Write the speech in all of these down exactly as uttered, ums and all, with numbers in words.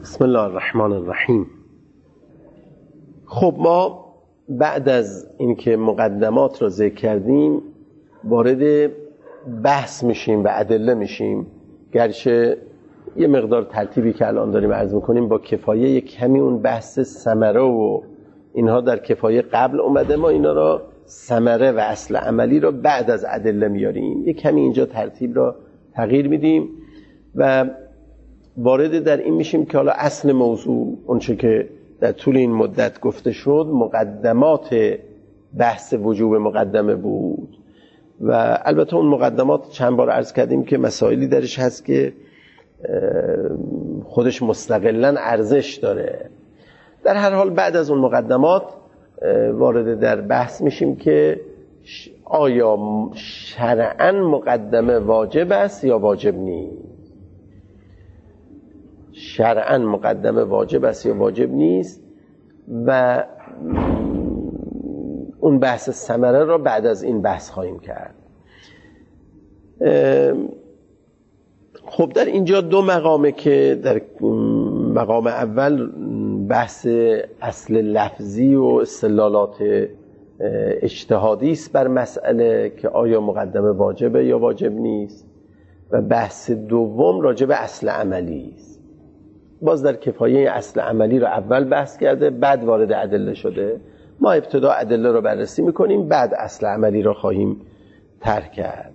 بسم الله الرحمن الرحیم. خب ما بعد از اینکه مقدمات را ذکر کردیم وارد بحث میشیم و ادله میشیم، گرچه یه مقدار ترتیبی که الان داریم عرض میکنیم با کفایه یک کمی اون بحث ثمره و اینها در کفایه قبل اومده، ما اینا را ثمره و اصل عملی را بعد از ادله میاریم، یک کمی اینجا ترتیب را تغییر میدیم و وارد در این میشیم که حالا اصل موضوع اونچه که در طول این مدت گفته شد مقدمات بحث وجوب مقدمه بود و البته اون مقدمات چند بار عرض کردیم که مسائلی درش هست که خودش مستقلاً ارزش داره. در هر حال بعد از اون مقدمات وارد در بحث میشیم که آیا شرعاً مقدمه واجب است یا واجب نیست. شرعاً مقدمه واجب است یا واجب نیست و اون بحث ثمره را بعد از این بحث خواهیم کرد. خب در اینجا دو مقامه که در مقام اول بحث اصل لفظی و استدلالات اجتهادی است بر مسئله که آیا مقدمه واجبه یا واجب نیست و بحث دوم راجع به اصل عملی است. باز در کفایه اصل عملی رو اول بحث کرده بعد وارد ادله شده. ما ابتدا ادله رو بررسی میکنیم بعد اصل عملی رو خواهیم طرح کرد.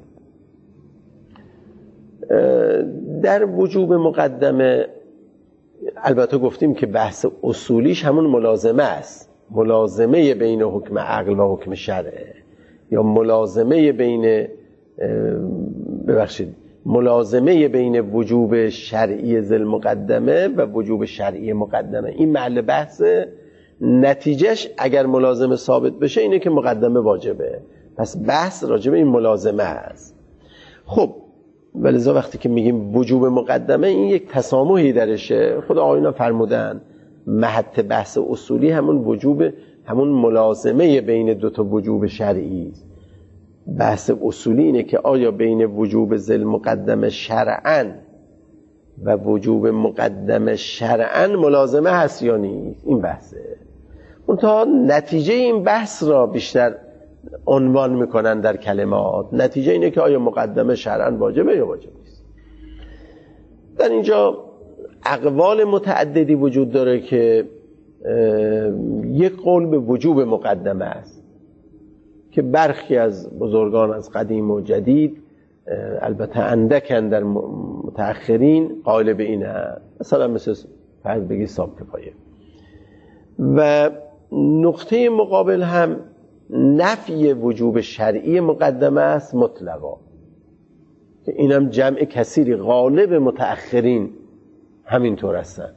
در وجوب مقدمه البته گفتیم که بحث اصولیش همون ملازمه است، ملازمه بین حکم عقل و حکم شرعه یا ملازمه بین ببخشید ملازمه بین وجوب شرعی ذل مقدمه و وجوب شرعی مقدمه. این محل بحث، نتیجهش اگر ملازمه ثابت بشه اینه که مقدمه واجبه، پس بحث راجع به این ملازمه است. خب ولذا وقتی که میگیم وجوب مقدمه این یک تسامحی درشه. خدا آینا فرمودن محط بحث اصولی همون وجوب همون ملازمه بین دو تا وجوب شرعی است. بحث اصولی اینه که آیا بین وجوب ذل مقدمه شرعاً و وجوب مقدمه شرعاً ملازمه هست یا نیست. این بحثه. منتها نتیجه این بحث را بیشتر عنوان میکنن در کلمات. نتیجه اینه که آیا مقدمه شرعاً واجبه یا واجب نیست. در اینجا اقوال متعددی وجود داره که یک قول به وجوب مقدمه است که برخی از بزرگان از قدیم و جدید البته اندکن در متأخرین قائل به این هست، مثلا مثل فرض بگی صاحب کفایه. و نقطه مقابل هم نفی وجوب شرعی مقدمه است مطلقا که اینم جمع کثیری غالب متأخرین همینطور هستن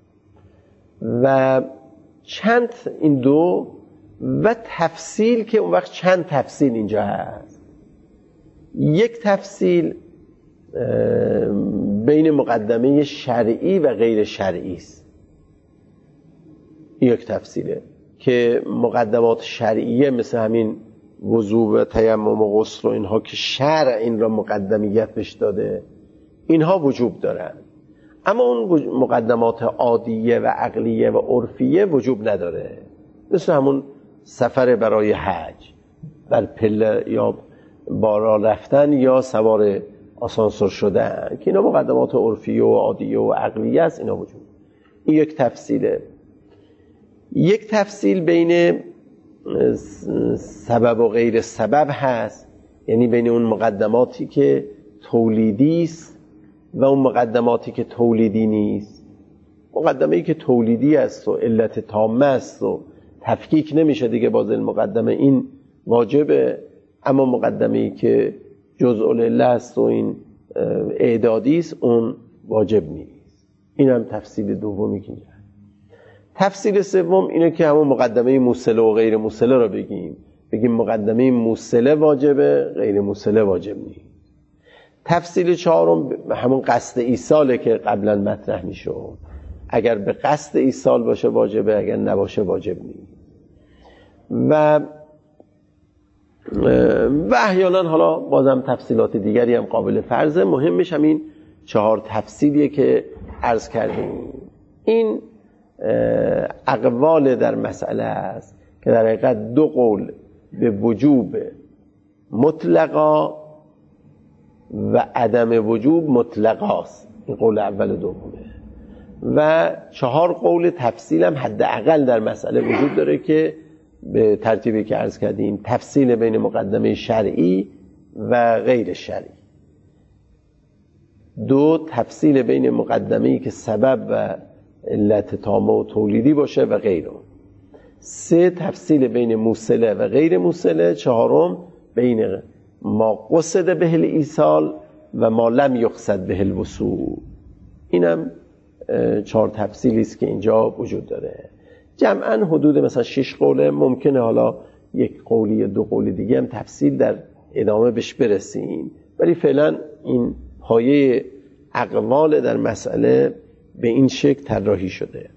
و چند این دو و تفصیل که اون وقت چند تفصیل اینجا هست. یک تفصیل بین مقدمه شرعی و غیر شرعی است. یک تفصیله که مقدمات شرعیه مثل همین وضو و تیمم و غسل و اینها که شرع این را مقدمیت بهش داده اینها وجوب دارن، اما اون مقدمات عادیه و عقلیه و عرفیه وجوب نداره. مثل همون سفر برای حج، بر پله یا بارا رفتن یا سوار آسانسور شدن که اینا مقدمات عرفی و عادیه و عقلیه است، اینا وجود. این یک تفصیله. یک تفصیل بین سبب و غیر سبب هست، یعنی بین اون مقدماتی که تولیدی است و اون مقدماتی که تولیدی نیست. مقدمه‌ای که تولیدی است و علت تامه است و تفکیک نمیشه دیگه با ذل مقدمه این واجبه، اما مقدمه‌ای که جزء العله است و این اعدادی است اون واجب نیست. این هم تفصیل دومی که میشه. تفصیل سوم اینه که همون مقدمه موصله و غیر موصله رو بگیم بگیم مقدمه موصله واجبه غیر موصله واجب نیست. تفصیل چهارم همون قصد ایصاله که قبلا مطرح میشد. اگر به قصد ایصال باشه واجبه، اگر نباشه واجب نیست. و و احیانا حالا بازم تفصیلات دیگری هم قابل فرضه. مهمش همین چهار تفصیلیه که عرض کردیم. این اقوال در مسئله است که در حقیقت دو قول به وجوب مطلقا و عدم وجوب مطلقاست. این قول اول دومه و چهار قول تفصیل هم حداقل در مسئله وجود داره که به ترتیبی که عرض کردیم تفصیل بین مقدمه شرعی و غیر شرعی، دو تفصیل بین مقدمه‌ای که سبب و علت تامه و تولیدی باشه و غیره، سه تفصیل بین موصله و غیر موصله، چهارم بین ما قصد به الایصال و ما لم یقصد به الوصول. اینم چهار تفصیلی است که اینجا وجود داره. جمعاً حدود مثلا شش قوله، ممکنه حالا یک قولی یا دو قول دیگه هم تفصیل در ادامه بهش برسیم، ولی فعلا این پایه اقوال در مسئله به این شکل طراحی شده.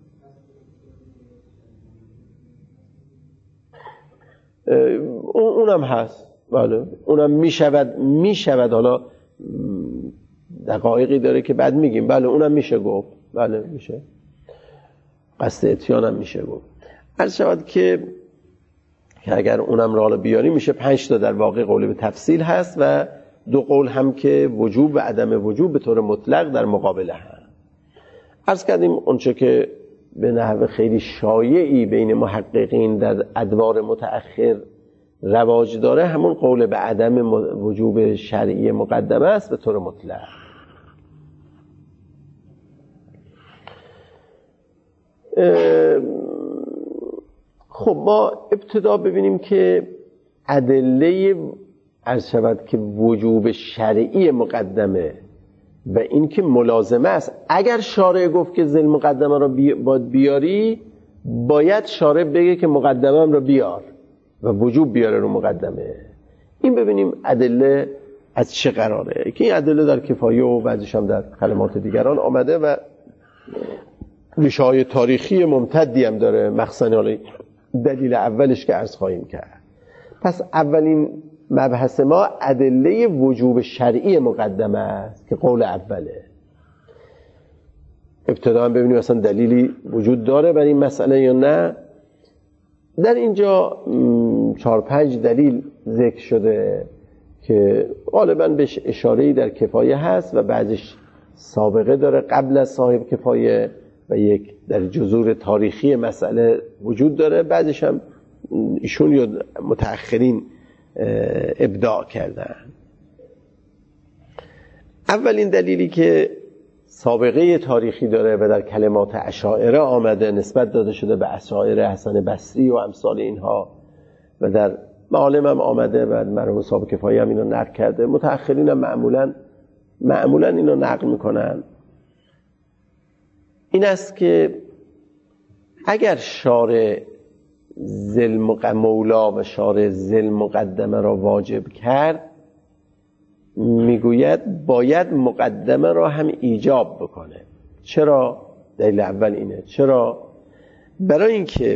اونم هست، بله اونم میشود میشود حالا دقایقی داره که بعد میگیم، بله اونم میشه گفت، بله میشه، قصد اتیان هم میشه گفت. عرض شود که اگر اونم را بیاری میشه پنج تا در واقع قول به تفصیل هست و دو قول هم که وجوب و عدم وجوب به طور مطلق در مقابله هست. عرض کردیم اونچه که به نحو خیلی شایعی بین محققین در ادوار متأخر رواج داره همون قول به عدم وجوب شرعی مقدمه است به طور مطلق. خب ما ابتدا ببینیم که ادله عرض شود که وجوب شرعی مقدمه و این که ملازمه است. اگر شارع گفت که ذل مقدمه را باید بیاری، باید شارع بگه که مقدمه هم را بیار و وجوب بیاره رو مقدمه. این ببینیم ادله از چه قراره، که این ادله در کفایه و بعضیش هم در کلمات دیگران آمده و ریشه‌های تاریخی ممتدی هم داره، مخصوصا حالا دلیل اولش که عرض خواهیم کرد. پس اولین مبحث ما ادله وجوب شرعی مقدمه است که قول اوله. ابتدا هم ببینیم اصلا دلیلی وجود داره برای این مسئله یا نه. در اینجا چهار پنج دلیل ذکر شده که غالبا بهش اشاره‌ای در کفایه هست و بعضش سابقه داره قبل از صاحب کفایه و یک در جذور تاریخی مسئله وجود داره، بعضش هم ایشون یا متأخرین ابداع کردن. اولین دلیلی که سابقه تاریخی داره و در کلمات اشاعره آمده، نسبت داده شده به اشاعره حسن بصری و امثال اینها و در معالم هم آمده و مرحوم صاحب کفایه هم اینو نقل کرده، متأخرین هم معمولا معمولا اینو نقل میکنن. این است که اگر شارع ذل مولا و شارع ذل مقدمه را واجب کرد، میگوید باید مقدمه را هم ایجاب بکنه. چرا؟ دلیل اول اینه. چرا؟ برای اینکه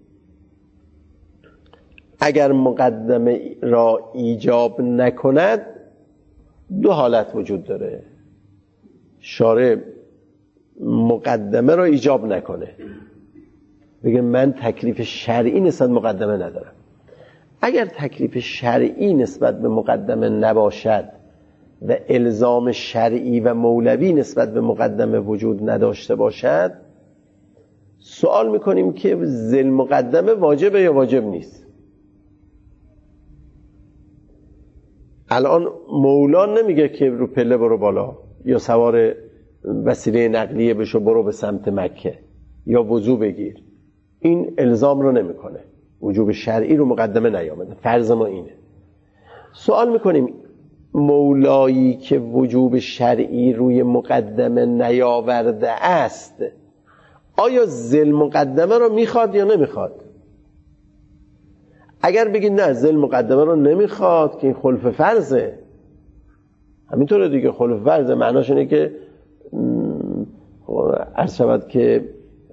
اگر مقدمه را ایجاب نکند دو حالت وجود داره. شارع مقدمه را ایجاب نکنه، بگه من تکلیف شرعی نسبت مقدمه ندارم. اگر تکلیف شرعی نسبت به مقدمه نباشد و الزام شرعی و مولوی نسبت به مقدمه وجود نداشته باشد، سوال میکنیم که ذل مقدمه واجبه یا واجب نیست. الان مولا نمیگه که رو پله برو بالا یا سوار وسیله نقلیه بشو برو به سمت مکه یا وضو بگیر، این الزام رو نمیکنه، وجوب شرعی رو مقدمه نیامده. فرض ما اینه. سوال میکنیم مولایی که وجوب شرعی روی مقدمه نیاورده است، آیا ذل مقدمه رو میخواد یا نمیخواد؟ اگر بگید نه ذل مقدمه رو نمیخواد که این خلف فرضه، همینطوره دیگه، خلف فرضه معناش اینه که عرض شود که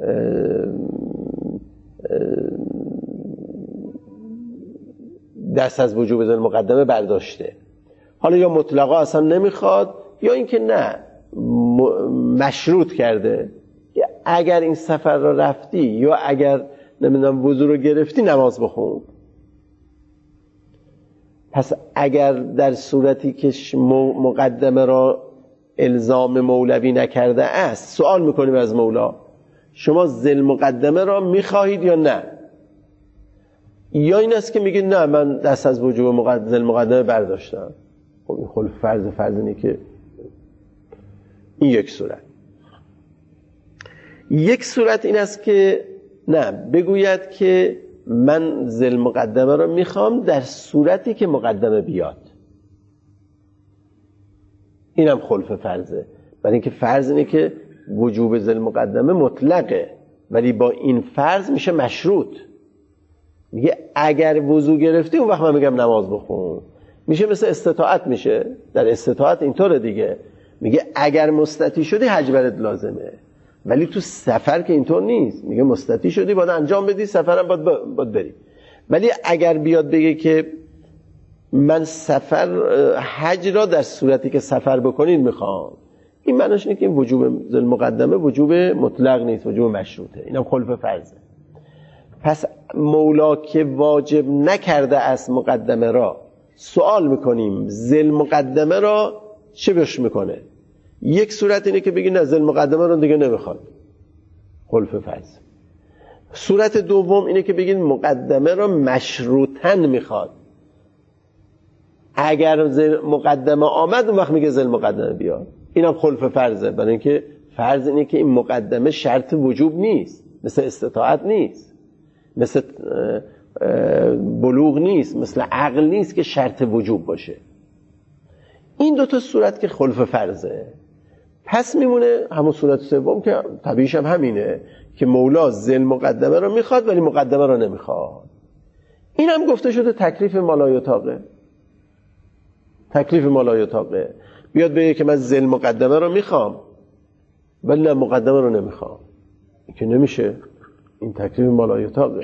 دست از وجوب ذل مقدمه برداشته. حالا یا مطلقا اصلا نمیخواد یا اینکه نه مشروط کرده که اگر این سفر را رفتی یا اگر نمیدونم وضو رو گرفتی نماز بخون. پس اگر در صورتی که مقدمه را الزام مولوی نکرده است، سوال میکنیم از مولا شما ذل مقدمه را میخواهید یا نه؟ یا این است که میگید نه من دست از وجوب مقدمه ذل مقدمه برداشتم. خب این خلف فرض فرض اینه که این یک صورت. یک صورت این است که نه بگوید که من ذل مقدمه را میخوام در صورتی که مقدمه بیاد. اینم خلف فرضه، برای اینکه فرض اینه که وجوب ذل مقدمه مطلقه ولی با این فرض میشه مشروط. میگه اگر وضو گرفتی اون وقت من میگم نماز بخون. میشه مثل استطاعت، میشه در استطاعت اینطوره دیگه، میگه اگر مستطیع شدی حج برات لازمه، ولی تو سفر که اینطور نیست. میگه مستطیع شدی باید انجام بدی، سفرم باید, باید بری. ولی اگر بیاد بگه که من سفر حج را در صورتی که سفر بکنید میخوام، این معنیش اینه که این وجوب ذل مقدمه وجوب مطلق نیست، وجوب مشروطه. اینم خلف فرضه. پس مولا که واجب نکرده است مقدمه را، سوال میکنیم ذل مقدمه را چه بهش میکنه؟ یک صورت اینه که بگی نه ذل مقدمه را دیگه نمیخواد، خلف فرض. صورت دوم اینه که بگید مقدمه را مشروطاً میخواد. اگر ذل مقدمه آمد اون وقت میگه ذل مقدمه بیاد. اینم خلف فرضه، برای اینکه فرض اینه که این مقدمه شرط وجوب نیست، مثل استطاعت نیست، مثل بلوغ نیست، مثل عقل نیست که شرط وجوب باشه. این دو تا صورت که خلف فرضه. پس میمونه همون صورت سوم که طبیعیش هم همینه که مولا ذل مقدمه رو میخواد ولی مقدمه رو نمیخواد. این هم گفته شده تکلیف مالایطاقه. تکلیف مالایطاقه بیاد بگه که من ذل مقدمه رو میخوام ولی نه مقدمه رو نمیخوام، این که نمیشه. این تکلیف مالایطاقه.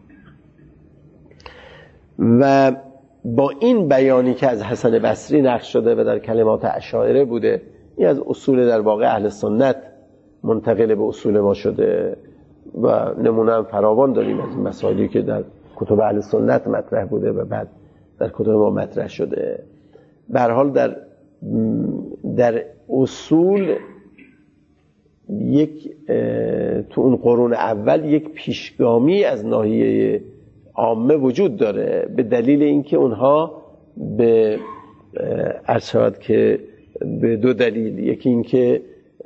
و با این بیانی که از حسن بصری نقل شده و در کلمات اشاعره بوده، این از اصول در واقع اهل سنت منتقل به اصول ما شده و نمونه هم فراوان داریم از مسائلی که در کتب اهل سنت مطرح بوده و بعد در کتب ما مطرح شده. به هر حال در در اصول یک تو اون قرون اول یک پیشگامی از ناحیه عامه وجود داره، به دلیل اینکه اونها به ارشاد که به دو دلیل، یکی اینکه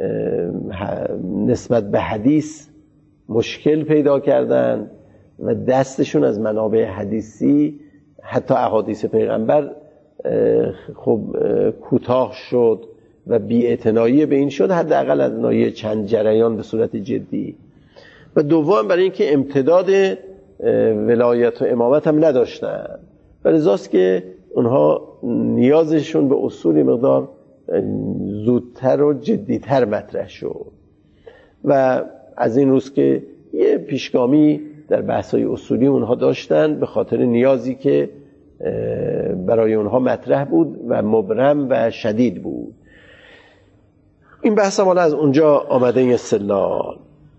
نسبت به حدیث مشکل پیدا کردن و دستشون از منابع حدیثی حتی احادیث پیغمبر خب کوتاه شد و بی‌اعتنایی به این شد، حداقل از ناحیه چند جریان به صورت جدی. و دوم برای اینکه امتداد ولایت و امامت هم نداشتن، ولذاست که اونها نیازشون به اصول مقدار زودتر و جدیتر مطرح شد و از این روز که یه پیشگامی در بحث‌های اصولی اونها داشتن به خاطر نیازی که برای اونها مطرح بود و مبرم و شدید بود. این بحث هم از اونجا آمده این استدلال.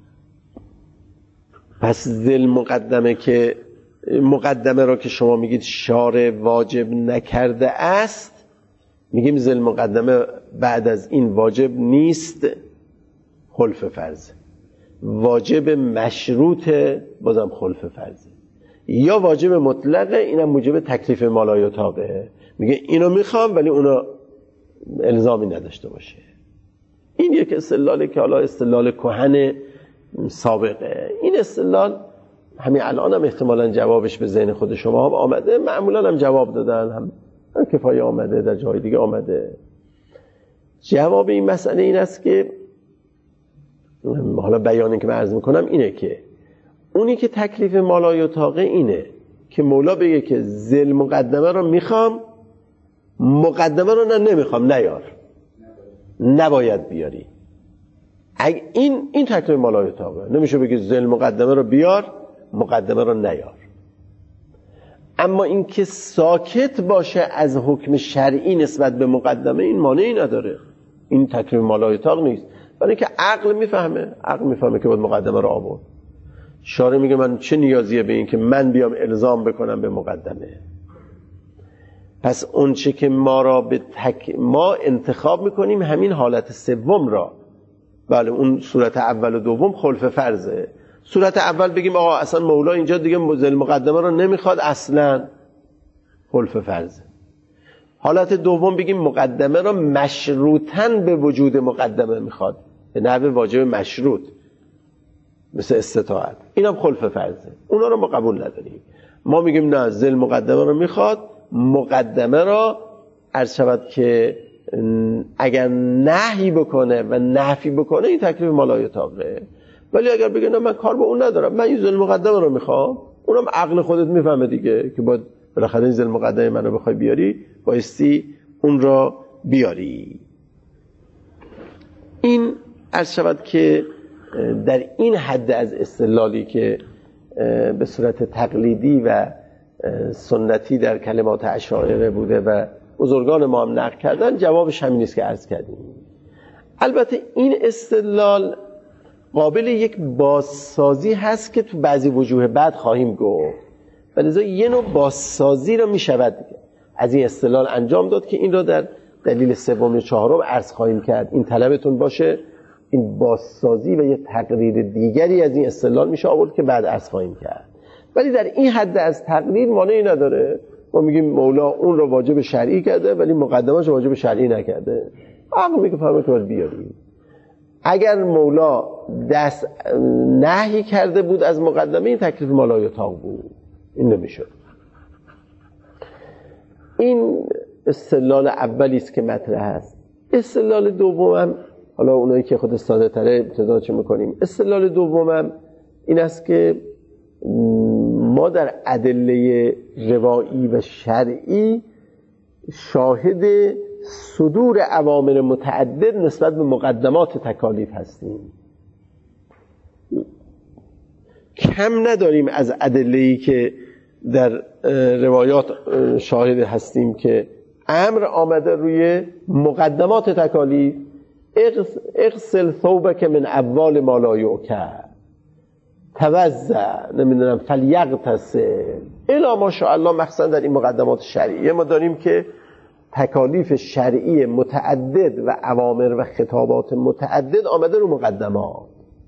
پس ذل مقدمه که مقدمه را که شما میگید شارع واجب نکرده است، میگیم ذل مقدمه بعد از این واجب نیست، خلف فرض. واجب مشروط بازم خلف فرض، یا واجب مطلقه، اینم موجب تکلیف مالایطاقه. میگه اینو میخوام ولی اونو الزامی نداشته باشه. این یک استدلاله که حالا استدلال کهن سابقه. این استدلال همین الان هم احتمالاً جوابش به ذهن خود شما هم آمده، معمولاً هم جواب دادن، هم, هم کفایه آمده، در جای دیگه آمده. جواب این مسئله این است که حالا بیانی که من عرض میکنم اینه که اونی که تکلیف مالایطاقه اینه که مولا بگه که ذل مقدمه رو میخوام، مقدمه رو نه نمیخوام نیار، نباید بیاری. اگه این این تکلیف مالایطاقه، نمیشه بگه ذل مقدمه رو بیار مقدمه رو نیار. اما این که ساکت باشه از حکم شرعی نسبت به مقدمه، این مانعی نداره، این تکلیف مالایطاق نیست. برای اینکه عقل میفهمه، عقل میفهمه که باید مقدمه رو آورد. شارع میگه من چه نیازیه به این که من بیام الزام بکنم به مقدمه؟ پس اون چه که ما را به تک... ما انتخاب میکنیم همین حالت سوم را. بله اون صورت اول و دوم خلف فرضه. صورت اول بگیم آقا اصلا مولا اینجا دیگه مزل مقدمه را نمیخواد، اصلا خلف فرضه. حالت دوم بگیم مقدمه را مشروطاً به وجود مقدمه میخواد، به نحو واجب مشروط، مثل استطاعت. این هم خلف فرضه. اونا رو ما قبول نداریم. ما میگیم نه، ذل مقدمه رو میخواد، مقدمه را عرض شود که اگر نهی بکنه و نفی بکنه این تکلیف مالای طاقه. ولی اگر بگه نه من کار با اون ندارم، من این ذل مقدمه رو میخوام، اونم عقل خودت میفهمه دیگه که باید بالاخره این ذل مقدمه منو بخوای بیاری، بایستی اون را بیاری. این عرض شود که در این حد از استدلالی که به صورت تقلیدی و سنتی در کلمات اشاعره بوده و بزرگان ما هم نقل کردن، جوابش همین است که عرض کردیم. البته این استدلال قابل یک بازسازی هست که تو بعضی وجوه بعد خواهیم گفت، ولذا یه نوع بازسازی رو میشود از این استدلال انجام داد که این رو در دلیل سوم و چهارم عرض خواهیم کرد. این طلبتون باشه، این بازسازی و یه تقریر دیگری از این استدلال میشه آورد که بعد عرض خواهیم کرد. ولی در این حد از تقریر مانعی نداره. ما میگیم مولا اون رو واجب شرعی کرده ولی مقدمه‌اش واجب شرعی نکرده، عقل میگه فهمه که باید بیاری. اگر مولا دست نهی کرده بود از مقدمه، این تکلیف مالای طاق بود، این نمیشد. این استدلال اولی است که مطرح است. استدلال دومم، حالا اونایی که خود ساده تره ابتدا چه میکنیم، استدلال دومم این است که ما در ادله روایی و شرعی شاهد صدور اوامر متعدد نسبت به مقدمات تکالیف هستیم. کم نداریم از ادله‌ای که در روایات شاهد هستیم که امر آمده روی مقدمات تکالیف، اغسل ثوبک من اول ما لا یؤکل، توضأ، نمیدونم فلیغتسل، الا ماشاءالله. مخصوصا در این مقدمات شرعیه ما داریم که تکالیف شرعی متعدد و اوامر و خطابات متعدد آمده رو مقدمات.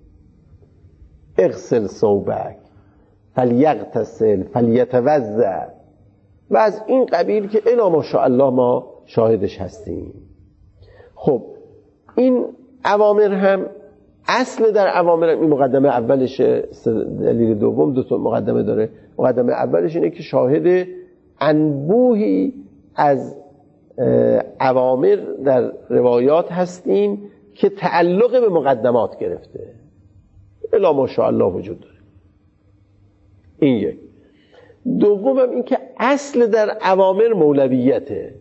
اغسل ثوبک، فلیغتسل، فلیتوضأ و از این قبیل که الا ماشاءالله ما شاهدش هستیم. خب این اوامر هم اصل در اوامر این مقدمه اولشه، دلیل دوم دو تا مقدمه داره. مقدمه اولش اینه که شاهد انبوهی از اوامر در روایات هستیم که تعلق به مقدمات گرفته، الا ماشاءالله وجود داره. این یک. دومم این که اصل در اوامر مولویته،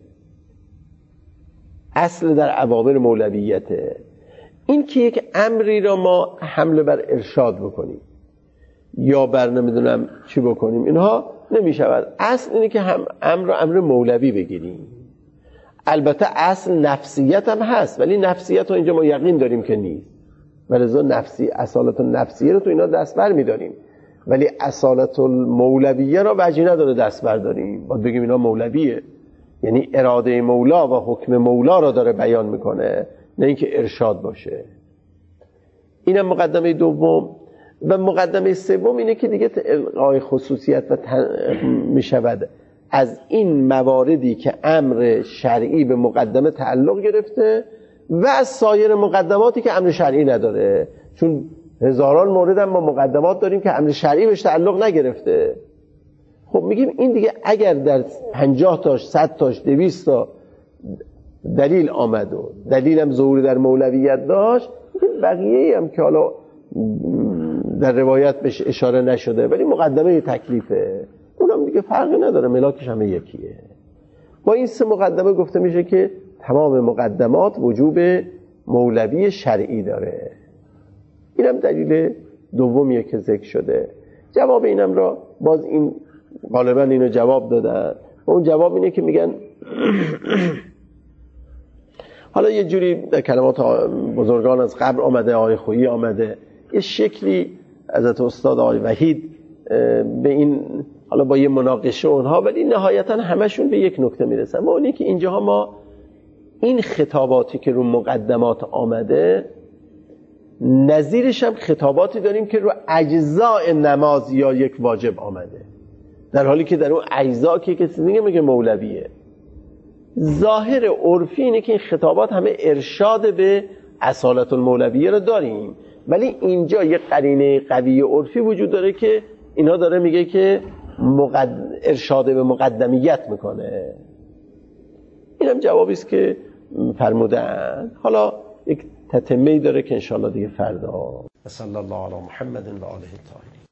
اصل در اوامر مولویته. این که یک امری را ما حمله بر ارشاد بکنیم یا بر نمیدونم چی بکنیم، اینها نمی شود. اصل اینه که هم امر را امر مولوی بگیریم. البته اصل نفسیت هم هست، ولی نفسیت رو اینجا ما یقین داریم که نیست، ولذا نفسی اصالت نفسیه رو تو اینا دست بر می داریم، ولی اصالت المولویه را وجه نداره دست بر داریم. باید بگیم اینا مولویه، یعنی اراده مولا و حکم مولا را داره بیان میکنه، نه اینکه ارشاد باشه. اینم مقدمه دوم. و مقدمه سوم اینه که دیگه الغای خصوصیت و تن... میشود از این مواردی که امر شرعی به مقدمه تعلق گرفته و از سایر مقدماتی که امر شرعی نداره، چون هزاران مورد هم ما مقدمات داریم که امر شرعی بهش تعلق نگرفته. خب میگیم این دیگه اگر در پنجاه تاش، صد تاش، دویست تا دلیل آمد و دلیلم ظهور در مولویت داشت، بقیه هم که حالا در روایت بهش اشاره نشده ولی مقدمه تکلیفه، اونم دیگه فرقی نداره، ملاکش همه یکیه. با این سه مقدمه گفته میشه که تمام مقدمات وجوب مولوی شرعی داره. اینم دلیل دومیه که ذکر شده. جواب اینم را باز این غالبا اینو جواب دادن و اون جواب اینه که میگن حالا یه جوری در کلمات بزرگان از قبل آمده، آقای خویی آمده، یه شکلی حضرت استاد آقای وحید به این، حالا با یه مناقشه اونها، ولی نهایتا همشون به یک نکته میرسن و اونی که اینجاها ما این خطاباتی که رو مقدمات آمده نظیرش هم خطاباتی داریم که رو اجزاء نماز یا یک واجب آمده، در حالی که در اون اجزا که کسی دیگه میگه مولویه. ظاهر عرفی اینه که این خطابات همه ارشاد به اصالت المولویه رو داریم، ولی اینجا یک قرینه قوی عرفی وجود داره که اینا داره میگه که مقد... ارشاد به مقدمیت میکنه. اینم جوابی است که فرمودن. حالا یک تتمه‌ای داره که انشاءالله دیگه فردا. صلی الله علی محمد و آله الطاهرین.